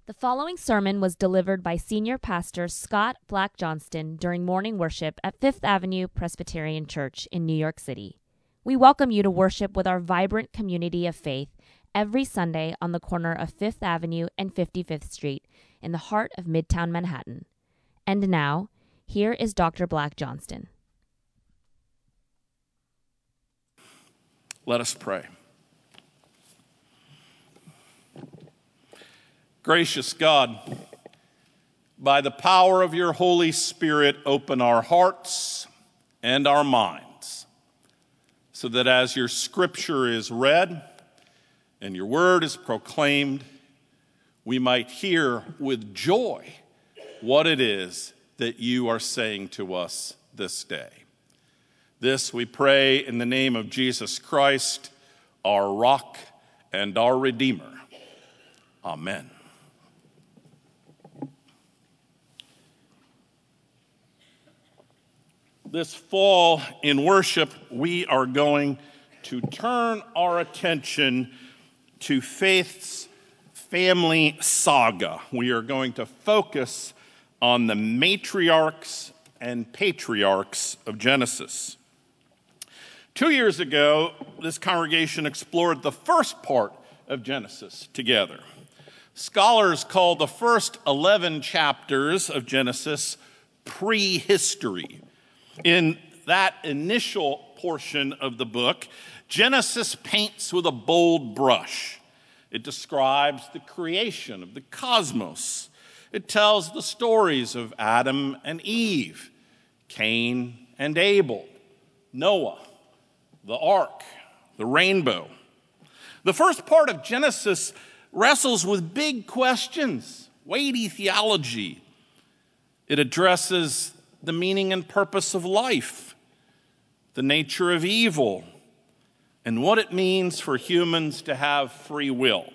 The following sermon was delivered by Senior Pastor Scott Black Johnston during morning worship at Fifth Avenue Presbyterian Church in New York City. We welcome you to worship with our vibrant community of faith every Sunday on the corner of Fifth Avenue and 55th Street in the heart of Midtown Manhattan. And now, here is Dr. Black Johnston. Let us pray. Gracious God, by the power of your Holy Spirit, open our hearts and our minds, so that as your scripture is read and your word is proclaimed, we might hear with joy what it is that you are saying to us this day. This we pray in the name of Jesus Christ, our rock and our Redeemer. Amen. This fall in worship, we are going to turn our attention to faith's family saga. We are going to focus on the matriarchs and patriarchs of Genesis. 2 years ago, this congregation explored the first part of Genesis together. Scholars call the first 11 chapters of Genesis prehistory. In that initial portion of the book, Genesis paints with a bold brush. It describes the creation of the cosmos. It tells the stories of Adam and Eve, Cain and Abel, Noah, the ark, the rainbow. The first part of Genesis wrestles with big questions, weighty theology. It addresses the meaning and purpose of life, the nature of evil, and what it means for humans to have free will.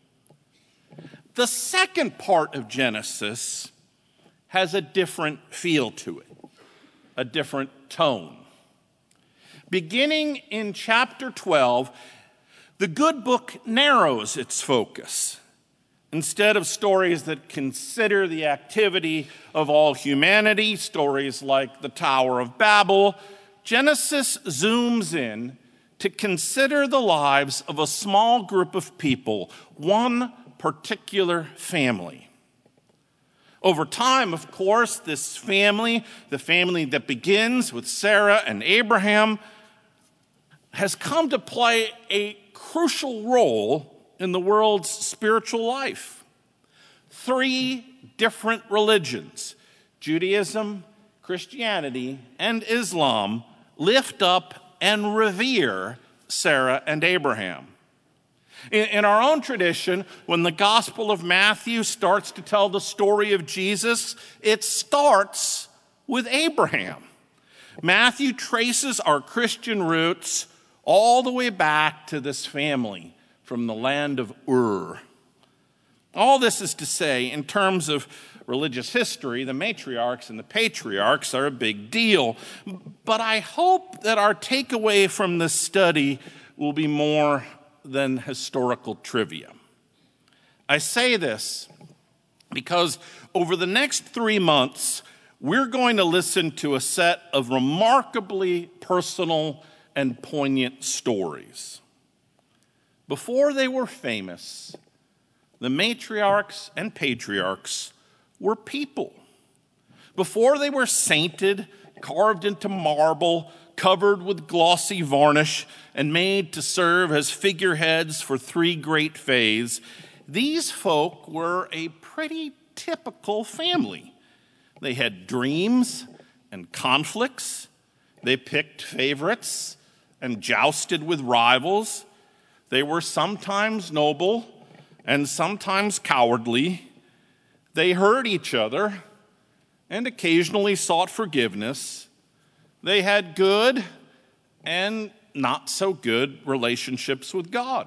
The second part of Genesis has a different feel to it, a different tone. Beginning in chapter 12, the good book narrows its focus. Instead of stories that consider the activity of all humanity, stories like the Tower of Babel, Genesis zooms in to consider the lives of a small group of people, one particular family. Over time, of course, this family, the family that begins with Sarah and Abraham, has come to play a crucial role in the world's spiritual life. 3 different religions, Judaism, Christianity, and Islam, lift up and revere Sarah and Abraham. In our own tradition, when the Gospel of Matthew starts to tell the story of Jesus, it starts with Abraham. Matthew traces our Christian roots all the way back to this family from the land of Ur. All this is to say, in terms of religious history, the matriarchs and the patriarchs are a big deal. But I hope that our takeaway from this study will be more than historical trivia. I say this because over the next 3 months, we're going to listen to a set of remarkably personal and poignant stories. Before they were famous, the matriarchs and patriarchs were people. Before they were sainted, carved into marble, covered with glossy varnish, and made to serve as figureheads for 3 great faiths, these folk were a pretty typical family. They had dreams and conflicts. They picked favorites and jousted with rivals. They were sometimes noble and sometimes cowardly. They hurt each other and occasionally sought forgiveness. They had good and not so good relationships with God.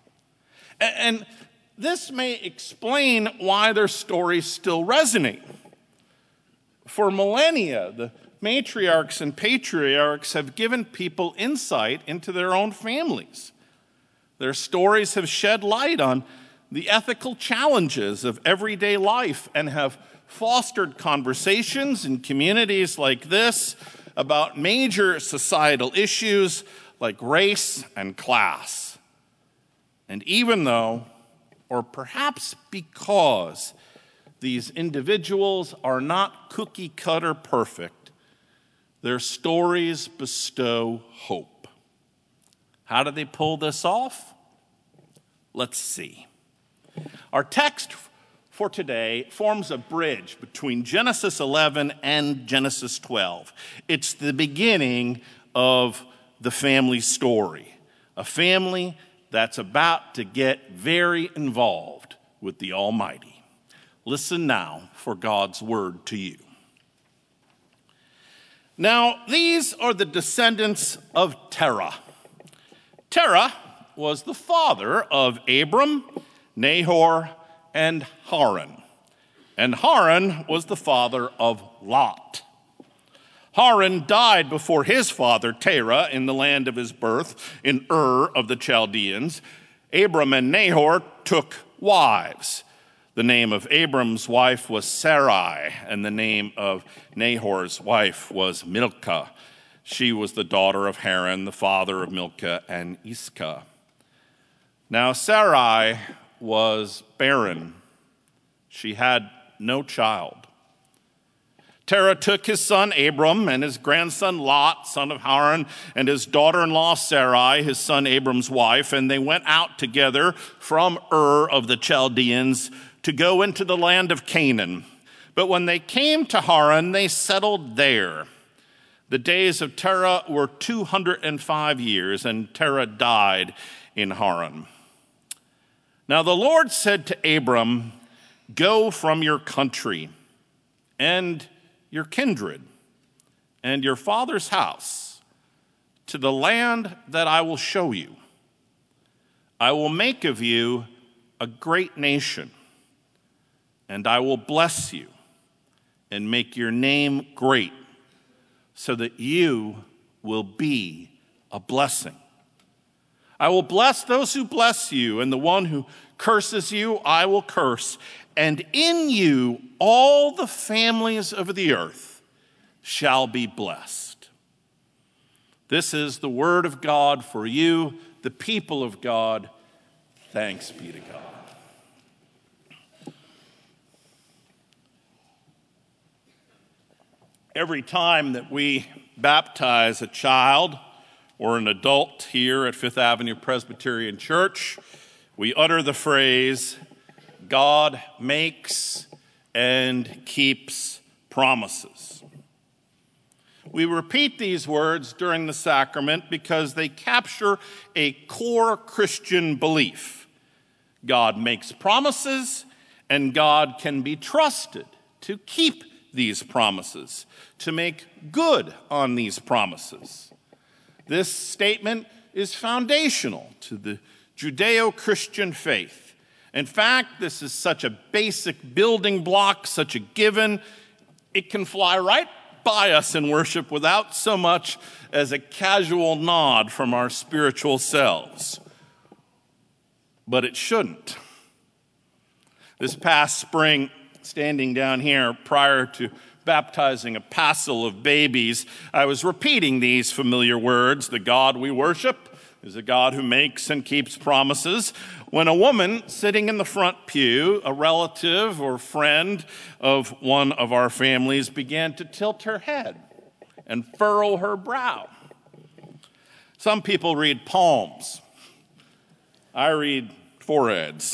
And this may explain why their stories still resonate. For millennia, the matriarchs and patriarchs have given people insight into their own families. Their stories have shed light on the ethical challenges of everyday life and have fostered conversations in communities like this about major societal issues like race and class. And even though, or perhaps because, these individuals are not cookie-cutter perfect, their stories bestow hope. How do they pull this off? Let's see. Our text for today forms a bridge between Genesis 11 and Genesis 12. It's the beginning of the family story, a family that's about to get very involved with the Almighty. Listen now for God's word to you. Now, these are the descendants of Terah. Terah was the father of Abram, Nahor, and Haran. And Haran was the father of Lot. Haran died before his father Terah in the land of his birth, in Ur of the Chaldeans. Abram and Nahor took wives. The name of Abram's wife was Sarai, and the name of Nahor's wife was Milcah. She was the daughter of Haran, the father of Milcah and Iscah. Now Sarai was barren. She had no child. Terah took his son Abram and his grandson Lot, son of Haran, and his daughter-in-law Sarai, his son Abram's wife, and they went out together from Ur of the Chaldeans to go into the land of Canaan. But when they came to Haran, they settled there. The days of Terah were 205 years, and Terah died in Haran. Now the Lord said to Abram, "Go from your country and your kindred and your father's house to the land that I will show you. I will make of you a great nation, and I will bless you and make your name great, so that you will be a blessing. I will bless those who bless you, and the one who curses you I will curse. And in you all the families of the earth shall be blessed." This is the word of God for you, the people of God. Thanks be to God. Every time that we baptize a child or an adult here at Fifth Avenue Presbyterian Church, we utter the phrase, "God makes and keeps promises." We repeat these words during the sacrament because they capture a core Christian belief. God makes promises, and God can be trusted to keep these promises, to make good on these promises. This statement is foundational to the Judeo-Christian faith. In fact, this is such a basic building block, such a given, it can fly right by us in worship without so much as a casual nod from our spiritual selves. But it shouldn't. This past spring, standing down here prior to baptizing a passel of babies, I was repeating these familiar words. The God we worship is a God who makes and keeps promises, when a woman sitting in the front pew, a relative or friend of one of our families, began to tilt her head and furrow her brow. Some people read palms. I read foreheads.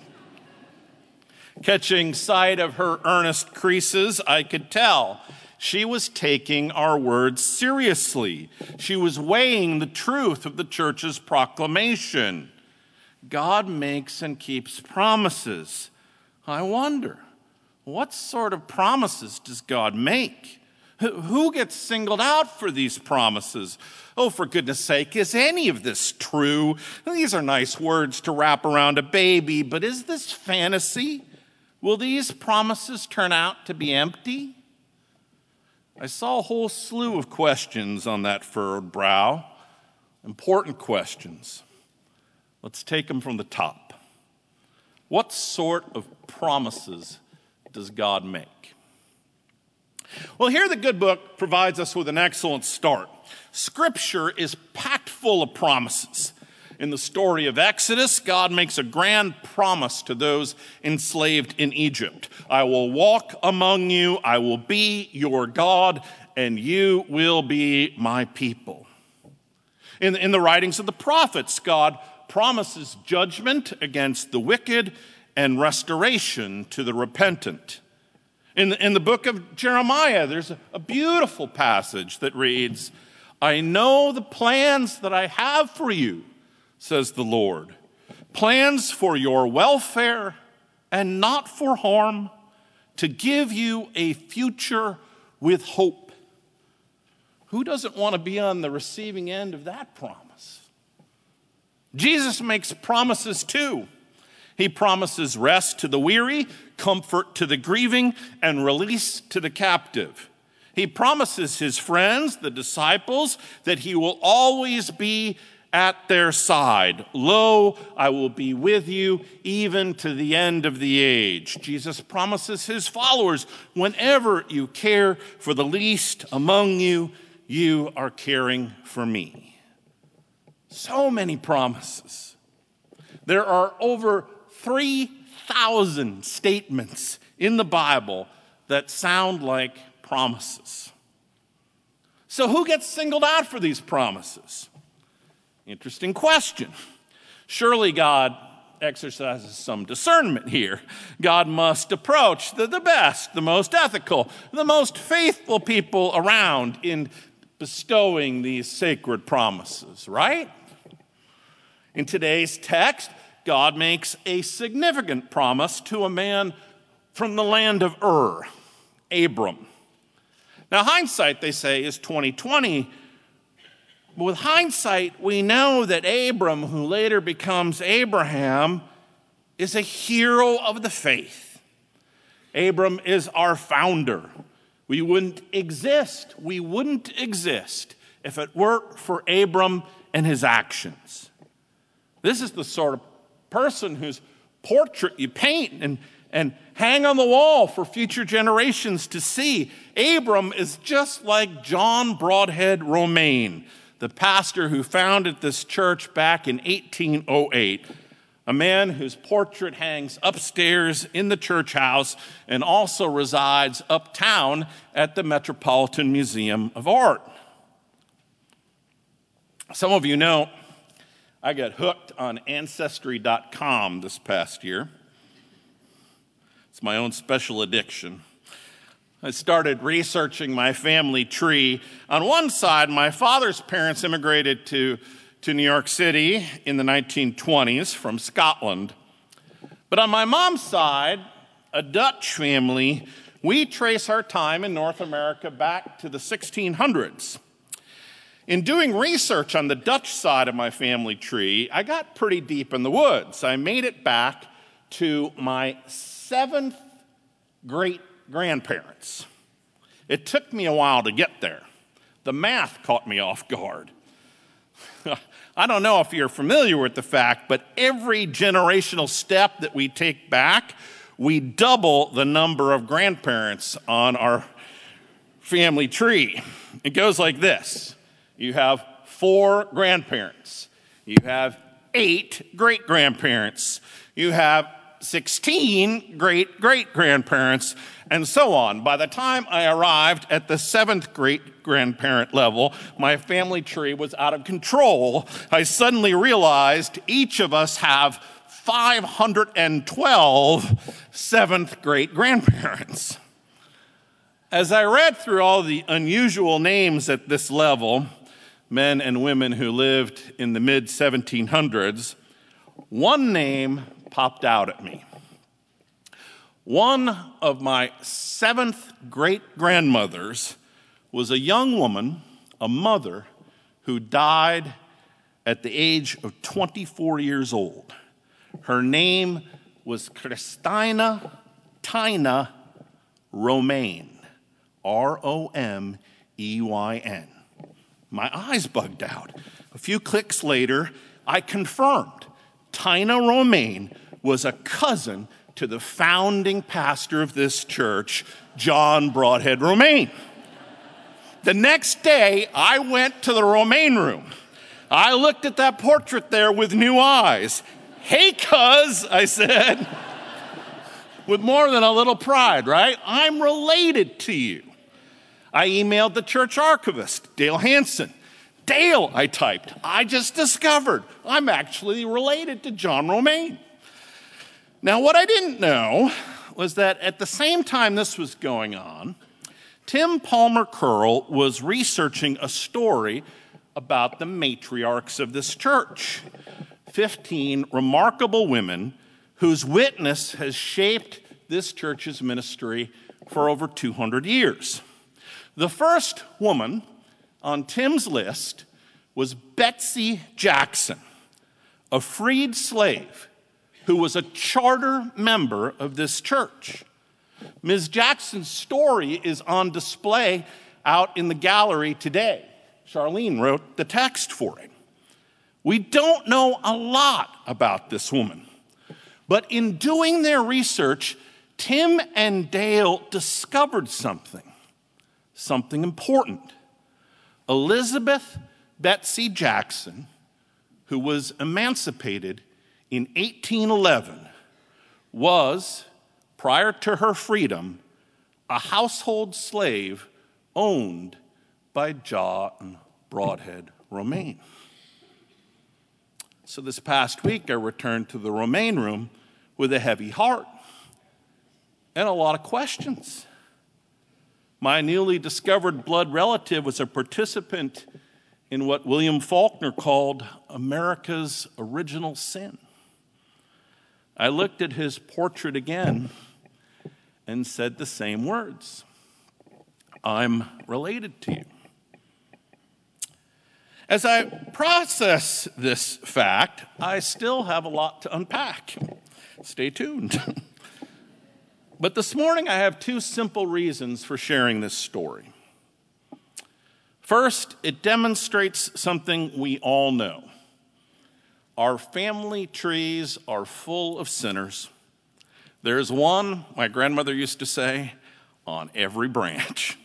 Catching sight of her earnest creases, I could tell she was taking our words seriously. She was weighing the truth of the church's proclamation. God makes and keeps promises. I wonder, what sort of promises does God make? Who gets singled out for these promises? Oh, for goodness sake, is any of this true? These are nice words to wrap around a baby, but is this fantasy? Will these promises turn out to be empty? I saw a whole slew of questions on that furrowed brow, important questions. Let's take them from the top. What sort of promises does God make? Well, here the Good Book provides us with an excellent start. Scripture is packed full of promises. In the story of Exodus, God makes a grand promise to those enslaved in Egypt. I will walk among you, I will be your God, and you will be my people. In the writings of the prophets, God promises judgment against the wicked and restoration to the repentant. In the book of Jeremiah, there's a beautiful passage that reads, I know the plans that I have for you, says the Lord, plans for your welfare and not for harm, to give you a future with hope. Who doesn't want to be on the receiving end of that promise? Jesus makes promises too. He promises rest to the weary, comfort to the grieving, and release to the captive. He promises his friends, the disciples, that he will always be at their side. Lo, I will be with you even to the end of the age. Jesus promises his followers, whenever you care for the least among you, you are caring for me. So many promises. There are over 3,000 statements in the Bible that sound like promises. So who gets singled out for these promises? Interesting question. Surely God exercises some discernment here. God must approach the best, the most ethical, the most faithful people around in bestowing these sacred promises, right? In today's text, God makes a significant promise to a man from the land of Ur, Abram. Now, hindsight, they say, is 20/20. But with hindsight, we know that Abram, who later becomes Abraham, is a hero of the faith. Abram is our founder. We wouldn't exist if it weren't for Abram and his actions. This is the sort of person whose portrait you paint and hang on the wall for future generations to see. Abram is just like John Broadhead Romaine, the pastor who founded this church back in 1808, a man whose portrait hangs upstairs in the church house and also resides uptown at the Metropolitan Museum of Art. Some of you know I got hooked on Ancestry.com this past year. It's my own special addiction. I started researching my family tree. On one side, my father's parents immigrated to New York City in the 1920s from Scotland. But on my mom's side, a Dutch family, we trace our time in North America back to the 1600s. In doing research on the Dutch side of my family tree, I got pretty deep in the woods. I made it back to my 7th great-grandparents. It took me a while to get there. The math caught me off guard. I don't know if you're familiar with the fact, but every generational step that we take back, we double the number of grandparents on our family tree. It goes like this. You have 4 grandparents. You have 8 great-grandparents. You have 16 great-great-grandparents, and so on. By the time I arrived at the 7th great-grandparent level, my family tree was out of control. I suddenly realized each of us have 512 7th great-grandparents. As I read through all the unusual names at this level, men and women who lived in the mid-1700s, one name popped out at me. One of my 7th great-grandmothers was a young woman, a mother, who died at the age of 24 years old. Her name was Christina Tina Romaine, Romeyn. My eyes bugged out. A few clicks later, I confirmed Tina Romaine was a cousin to the founding pastor of this church, John Broadhead Romaine. The next day, I went to the Romaine room. I looked at that portrait there with new eyes. "Hey, cuz," I said, with more than a little pride, right? "I'm related to you." I emailed the church archivist, Dale Hansen. "Dale," I typed, "I just discovered I'm actually related to John Romaine." Now, what I didn't know was that at the same time this was going on, Tim Palmer Curl was researching a story about the matriarchs of this church, 15 remarkable women whose witness has shaped this church's ministry for over 200 years. The first woman on Tim's list was Betsy Jackson, a freed slave who was a charter member of this church. Ms. Jackson's story is on display out in the gallery today. Charlene wrote the text for it. We don't know a lot about this woman, but in doing their research, Tim and Dale discovered something important. Elizabeth Betsy Jackson, who was emancipated in 1811, was, prior to her freedom, a household slave owned by John Broadhead Romaine. So this past week, I returned to the Romaine room with a heavy heart and a lot of questions. My newly discovered blood relative was a participant in what William Faulkner called America's original sin. I looked at his portrait again and said the same words. I'm related to you. As I process this fact, I still have a lot to unpack. Stay tuned. But this morning, I have two simple reasons for sharing this story. First, it demonstrates something we all know. Our family trees are full of sinners. There's one, my grandmother used to say, on every branch.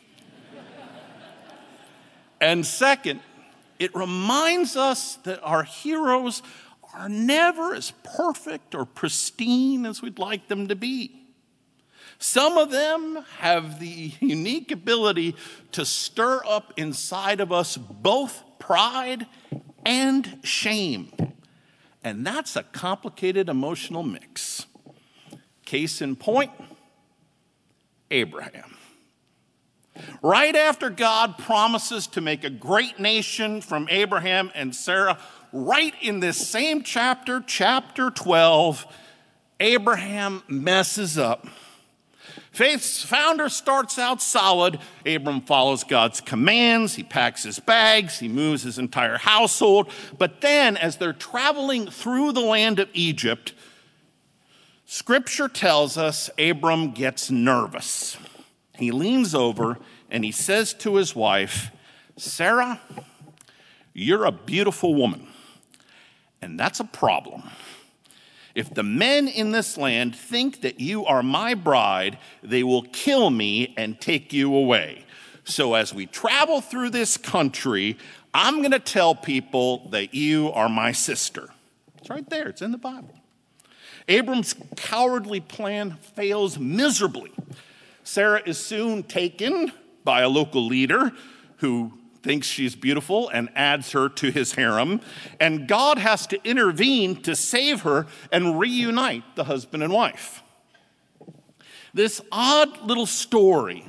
And second, it reminds us that our heroes are never as perfect or pristine as we'd like them to be. Some of them have the unique ability to stir up inside of us both pride and shame. And that's a complicated emotional mix. Case in point, Abraham. Right after God promises to make a great nation from Abraham and Sarah, right in this same chapter, chapter 12, Abraham messes up. Faith's founder starts out solid. Abram follows God's commands. He packs his bags. He moves his entire household. But then, as they're traveling through the land of Egypt, Scripture tells us Abram gets nervous. He leans over and he says to his wife, "Sarah, you're a beautiful woman, and that's a problem. If the men in this land think that you are my bride, they will kill me and take you away. So as we travel through this country, I'm going to tell people that you are my sister." It's right there. It's in the Bible. Abram's cowardly plan fails miserably. Sarah is soon taken by a local leader who thinks she's beautiful and adds her to his harem. And God has to intervene to save her and reunite the husband and wife. This odd little story,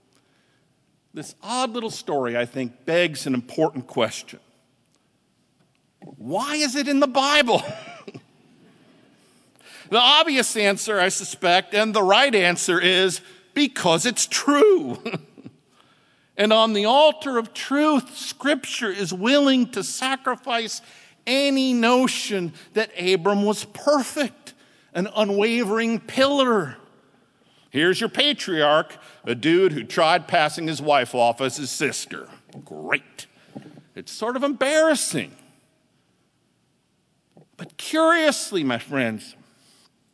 I think, begs an important question. Why is it in the Bible? The obvious answer, I suspect, and the right answer is because it's true. And on the altar of truth, Scripture is willing to sacrifice any notion that Abram was perfect, an unwavering pillar. Here's your patriarch, a dude who tried passing his wife off as his sister. Great. It's sort of embarrassing. But curiously, my friends,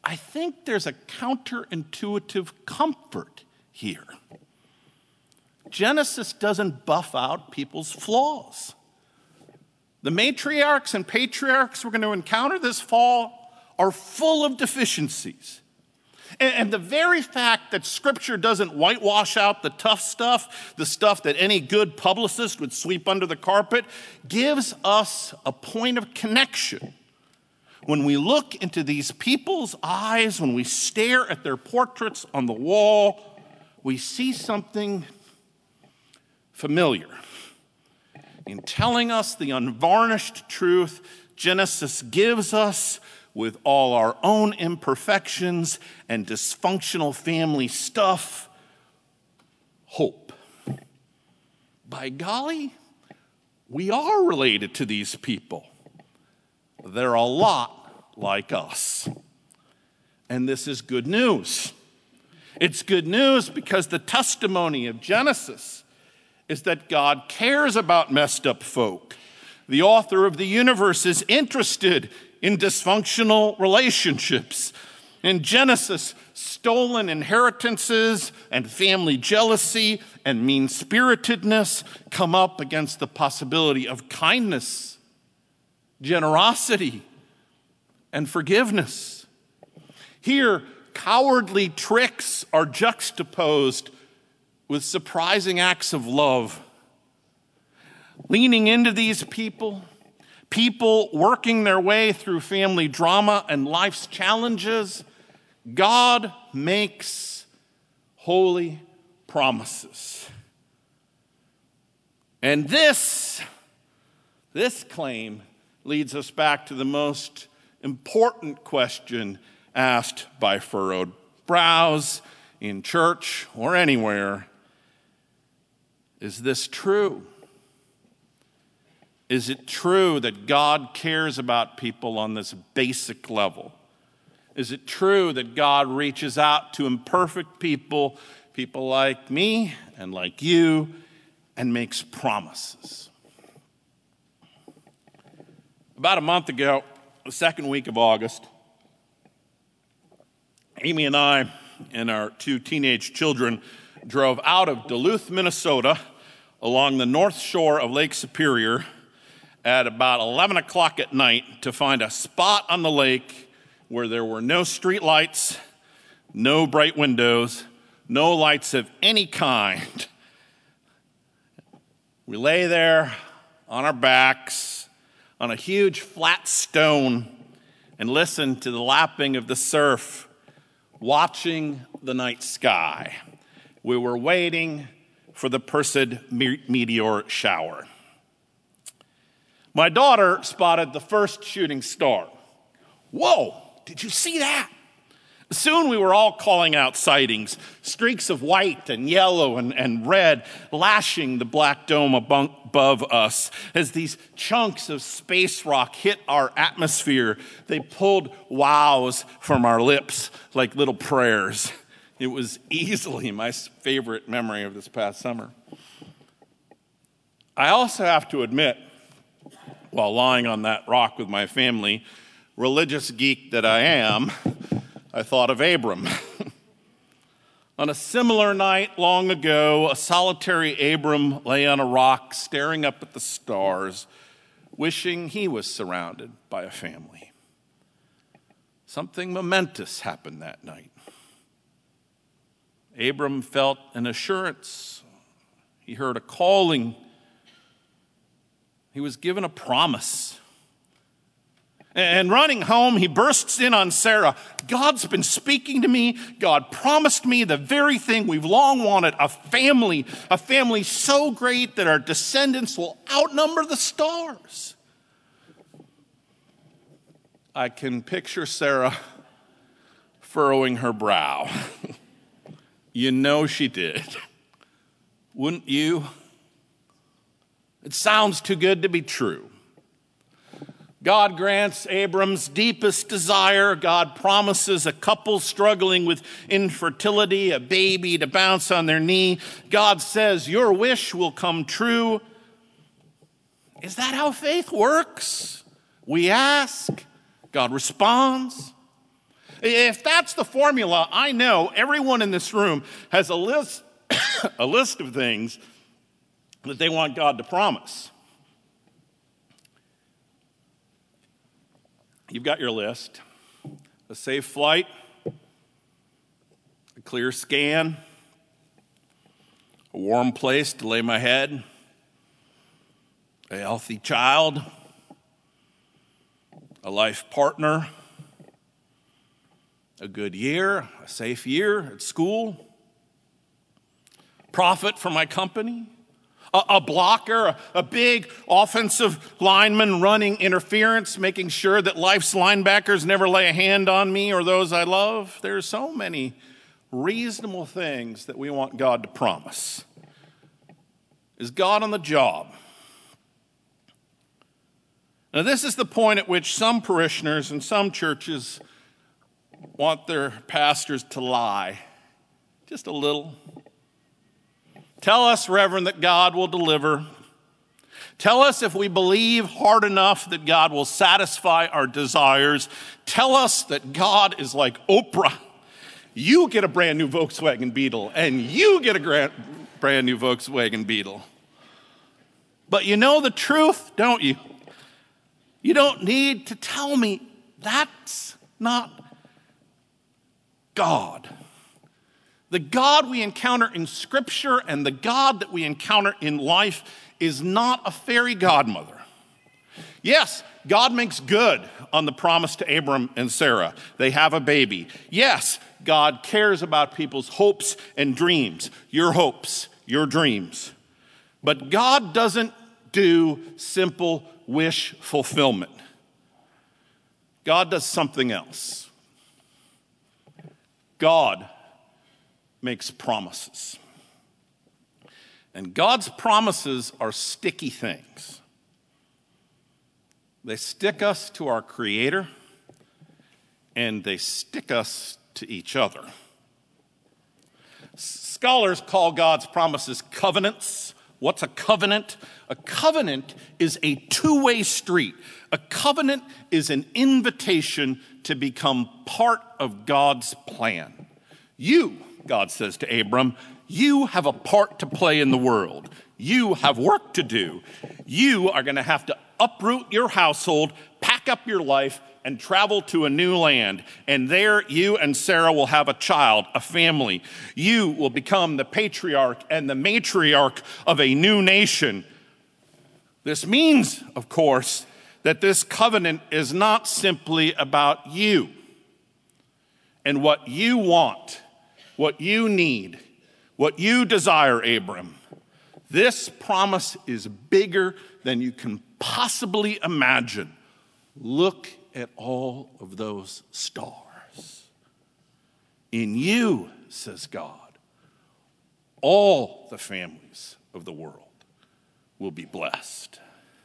I think there's a counterintuitive comfort here. Genesis doesn't buff out people's flaws. The matriarchs and patriarchs we're going to encounter this fall are full of deficiencies. And the very fact that Scripture doesn't whitewash out the tough stuff, the stuff that any good publicist would sweep under the carpet, gives us a point of connection. When we look into these people's eyes, when we stare at their portraits on the wall, we see something familiar. In telling us the unvarnished truth Genesis gives us, with all our own imperfections and dysfunctional family stuff, hope. By golly, we are related to these people. They're a lot like us. And this is good news. It's good news because the testimony of Genesis is that God cares about messed up folk. The author of the universe is interested in dysfunctional relationships. In Genesis, stolen inheritances and family jealousy and mean-spiritedness come up against the possibility of kindness, generosity, and forgiveness. Here, cowardly tricks are juxtaposed with surprising acts of love. Leaning into these people working their way through family drama and life's challenges, God makes holy promises. And this claim leads us back to the most important question asked by furrowed brows in church or anywhere. Is this true? Is it true that God cares about people on this basic level? Is it true that God reaches out to imperfect people, people like me and like you, and makes promises? About a month ago, the second week of August, Amy and I and our two teenage children drove out of Duluth, Minnesota, along the north shore of Lake Superior at about 11 o'clock at night to find a spot on the lake where there were no street lights, no bright windows, no lights of any kind. We lay there on our backs on a huge flat stone and listened to the lapping of the surf, watching the night sky. We were waiting for the Perseid meteor shower. My daughter spotted the first shooting star. Whoa, did you see that? Soon we were all calling out sightings, streaks of white and yellow and red lashing the black dome above us. As these chunks of space rock hit our atmosphere, they pulled wows from our lips like little prayers. It was easily my favorite memory of this past summer. I also have to admit, while lying on that rock with my family, religious geek that I am, I thought of Abram. On a similar night long ago, a solitary Abram lay on a rock staring up at the stars, wishing he was surrounded by a family. Something momentous happened that night. Abram felt an assurance. He heard a calling. He was given a promise. And running home, he bursts in on Sarah. God's been speaking to me. God promised me the very thing we've long wanted, a family so great that our descendants will outnumber the stars. I can picture Sarah furrowing her brow. You know she did. Wouldn't you? It sounds too good to be true. God grants Abram's deepest desire. God promises a couple struggling with infertility, a baby to bounce on their knee. God says, your wish will come true. Is that how faith works? We ask. God responds. If that's the formula, I know everyone in this room has a list, a list of things that they want God to promise. You've got your list. A safe flight, a clear scan, a warm place to lay my head, a healthy child, a life partner, a good year, a safe year at school, profit for my company, a blocker, a big offensive lineman running interference, making sure that life's linebackers never lay a hand on me or those I love. There are so many reasonable things that we want God to promise. Is God on the job? Now, this is the point at which some parishioners in some churches want their pastors to lie just a little. Tell us, Reverend, that God will deliver. Tell us if we believe hard enough that God will satisfy our desires. Tell us that God is like Oprah. You get a brand new Volkswagen Beetle, and you get a brand new Volkswagen Beetle. But you know the truth, don't you? You don't need to tell me that's not God. The God we encounter in Scripture and the God that we encounter in life is not a fairy godmother. Yes, God makes good on the promise to Abram and Sarah. They have a baby. Yes, God cares about people's hopes and dreams, your hopes, your dreams. But God doesn't do simple wish fulfillment. God does something else. God makes promises. And God's promises are sticky things. They stick us to our Creator, and they stick us to each other. Scholars call God's promises covenants. What's a covenant? A covenant is a two-way street. A covenant is an invitation to become part of God's plan. You, God says to Abram, you have a part to play in the world. You have work to do. You are going to have to uproot your household, pack up your life, and travel to a new land. And there you and Sarah will have a child, a family. You will become the patriarch and the matriarch of a new nation. This means, of course, that this covenant is not simply about you and what you want, what you need, what you desire, Abram. This promise is bigger than you can possibly imagine. Look at all of those stars. In you, says God, all the families of the world will be blessed.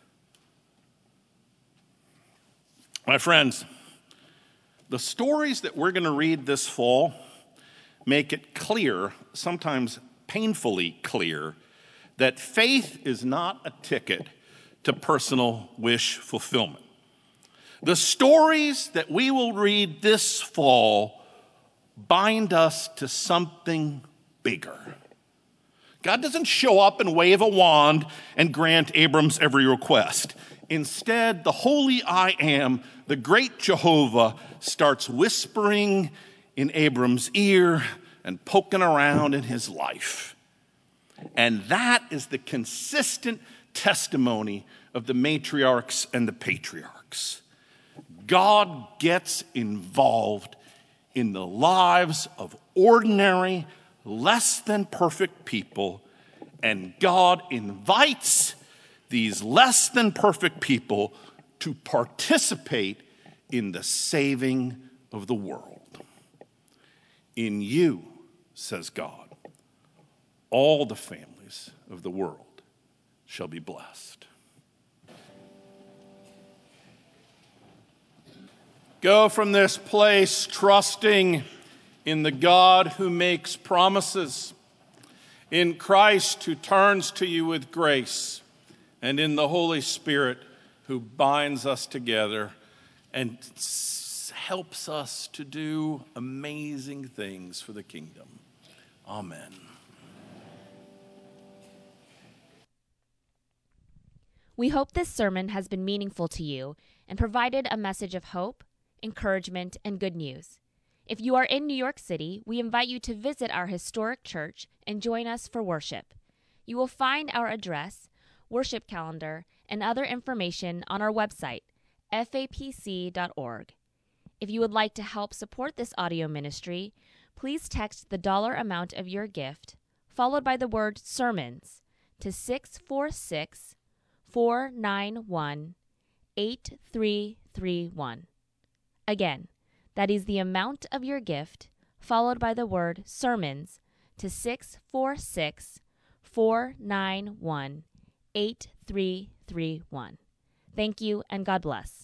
My friends, the stories that we're going to read this fall make it clear, sometimes painfully clear, that faith is not a ticket to personal wish fulfillment. The stories that we will read this fall bind us to something bigger. God doesn't show up and wave a wand and grant Abram's every request. Instead, the holy I Am, the great Jehovah, starts whispering in Abram's ear and poking around in his life. And that is the consistent testimony of the matriarchs and the patriarchs. God gets involved in the lives of ordinary, less than perfect people, and God invites these less than perfect people to participate in the saving of the world. In you, says God, all the families of the world shall be blessed. Go from this place trusting in the God who makes promises, in Christ who turns to you with grace, and in the Holy Spirit who binds us together and helps us to do amazing things for the kingdom. Amen. We hope this sermon has been meaningful to you and provided a message of hope, encouragement, and good news. If you are in New York City, we invite you to visit our historic church and join us for worship. You will find our address, worship calendar, and other information on our website, fapc.org. If you would like to help support this audio ministry, please text the dollar amount of your gift, followed by the word sermons, to 646-491-8331. Again, that is the amount of your gift, followed by the word sermons, to 646-491-8331. Thank you, and God bless.